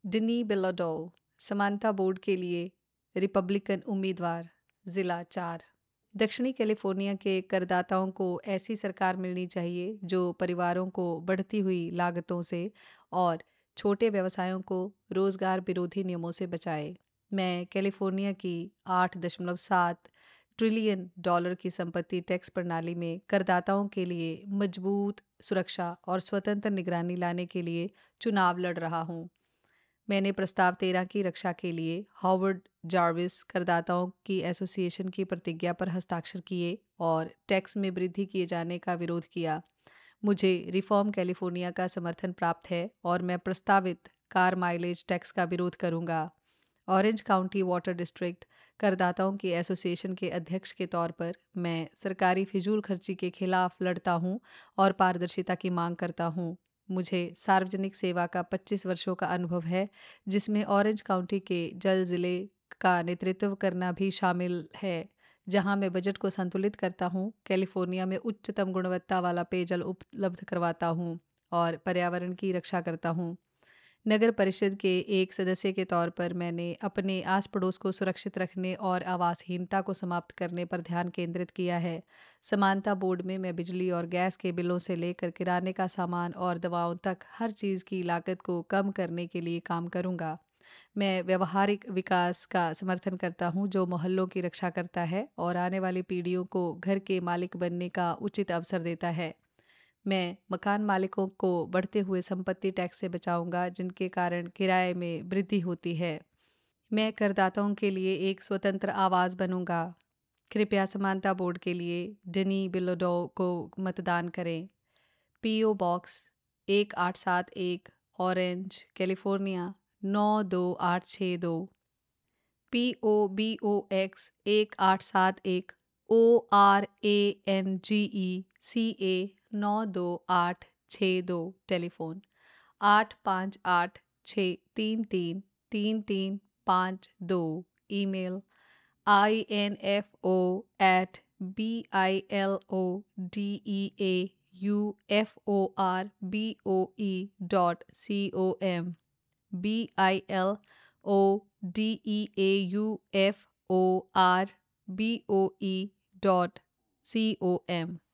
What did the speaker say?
डिनी बिलोडो, समानता बोर्ड के लिए रिपब्लिकन उम्मीदवार, ज़िला 4। दक्षिणी कैलिफोर्निया के करदाताओं को ऐसी सरकार मिलनी चाहिए जो परिवारों को बढ़ती हुई लागतों से और छोटे व्यवसायों को रोजगार विरोधी नियमों से बचाए। मैं कैलिफोर्निया की 8.7 ट्रिलियन डॉलर की संपत्ति टैक्स प्रणाली में करदाताओं के लिए मजबूत सुरक्षा और स्वतंत्र निगरानी लाने के लिए चुनाव लड़ रहा हूँ। मैंने प्रस्ताव 13 की रक्षा के लिए हॉवर्ड जार्विस करदाताओं की एसोसिएशन की प्रतिज्ञा पर हस्ताक्षर किए और टैक्स में वृद्धि किए जाने का विरोध किया। मुझे रिफॉर्म कैलिफोर्निया का समर्थन प्राप्त है और मैं प्रस्तावित कार माइलेज टैक्स का विरोध करूंगा। ऑरेंज काउंटी वाटर डिस्ट्रिक्ट करदाताओं की एसोसिएशन के अध्यक्ष के तौर पर मैं सरकारी फिजूल खर्ची के खिलाफ लड़ता हूं और पारदर्शिता की मांग करता हूं। मुझे सार्वजनिक सेवा का 25 वर्षों का अनुभव है, जिसमें ऑरेंज काउंटी के जल ज़िले का नेतृत्व करना भी शामिल है, जहां मैं बजट को संतुलित करता हूं, कैलिफोर्निया में उच्चतम गुणवत्ता वाला पेयजल उपलब्ध करवाता हूं और पर्यावरण की रक्षा करता हूं। नगर परिषद के एक सदस्य के तौर पर मैंने अपने आस पड़ोस को सुरक्षित रखने और आवासहीनता को समाप्त करने पर ध्यान केंद्रित किया है। समानता बोर्ड में मैं बिजली और गैस के बिलों से लेकर किराने का सामान और दवाओं तक हर चीज़ की लागत को कम करने के लिए काम करूंगा। मैं व्यवहारिक विकास का समर्थन करता हूं जो मोहल्लों की रक्षा करता है और आने वाली पीढ़ियों को घर के मालिक बनने का उचित अवसर देता है। मैं मकान मालिकों को बढ़ते हुए संपत्ति टैक्स से बचाऊंगा, जिनके कारण किराए में वृद्धि होती है। मैं करदाताओं के लिए एक स्वतंत्र आवाज़ बनूंगा। कृपया समानता बोर्ड के लिए डेनी बिलोडो को मतदान करें। PO box 1871, Orange, California 92862। POBOX 1871, ORANGECA 92862। Telephone 8586333352। Email info@bilodeauforboe.com bilodeauforboe.com।